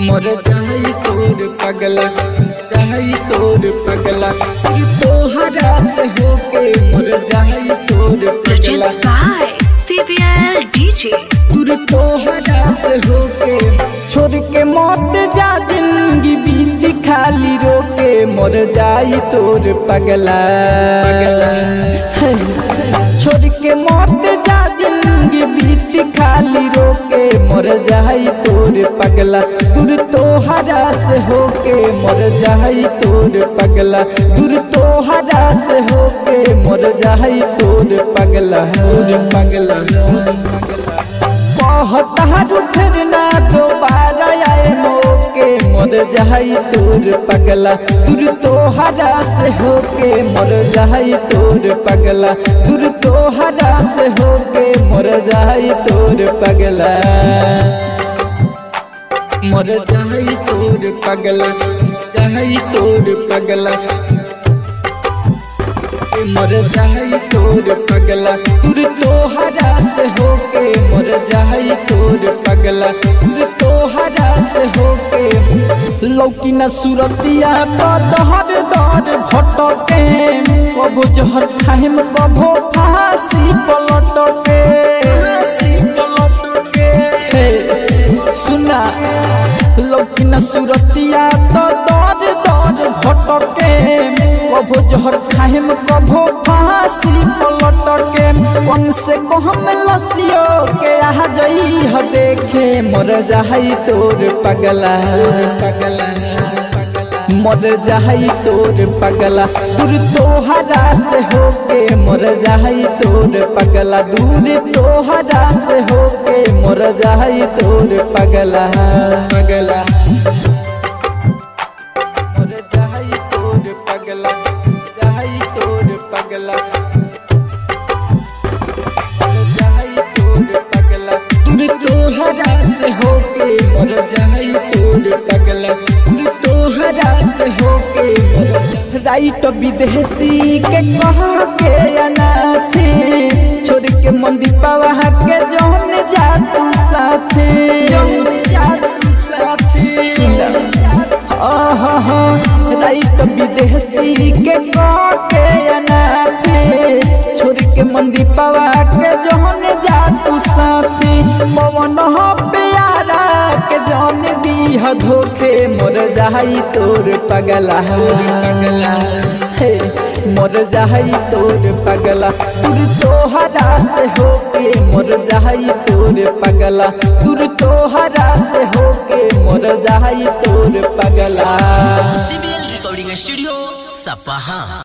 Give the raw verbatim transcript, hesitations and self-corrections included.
मोर जाई तोर पगला जाई तोर पगला तू तोहरा से होके मोर जाई तोर पगला C V L D J तू तोहरा से होके छोड़ के मौत जा जिंदगी बीती खाली रोके मोर जाई तोर पगला पगला छोड़ के मौत जा जिंदगी बीती खाली रोके मोर जाई तोर पगला दूर तोहरा से होके मोर जाई तोर पगला दूर तोहरा से होके मोर जाई तोर पगला तोर पगला कहता फिर ना दोबारा आए मौके मोर जाई तोर पगला दूर तोहरा से होके मोर जाई तोर पगला दूर तोहरा से होके मोर जाई तोर पगला मोर जाई तोर पगला जाई तोर पगला मोर जाई तोर पगला दूर तोहरा से होके मोर जाई तोर पगला दूर तोहरा से होके लौकी न सुरतिया दहर दर भटके कबो जहर खाहिम कबो फांसी पलटके फांसी पलटके सुना लौकी न सुरतिया तो दर दर भटके कबो जहर खाहिम कबो फांसी पलटके कौन से कहम लसियो के आ जई ह देखे मोर जाई तोर पगला पगला मोर जाई तोर पगला दूर तोहरा से होके मोर जाई तोर पगला दूर तोहरा से होके मोर जाई तोर पगला पगला मोर जाई तोर पगला जाई तोर पगला जाई तोर पगला दूर तोहरा से होके मोर जाई तोर पगला दूर तोहरा से होके राइट विदेशी के कह के अनाथी छोड़ के मंदी पावा के जौन जा तू साथे जौन जा तू साथे आहा राइट विदेशी के कह के अनाथी छोड़ के मंदी पावा के जौन जा तू साथे पवन हो प्यारा के जौन दी ह धोखे मोर जाई तोर पगला पगला हे मोर जाई तोर पगला दूर तोहरा से होके मोर जाई तोर पगला दूर तोहरा से होके मोर जाई तोर पगला C V L recording studio सपहा।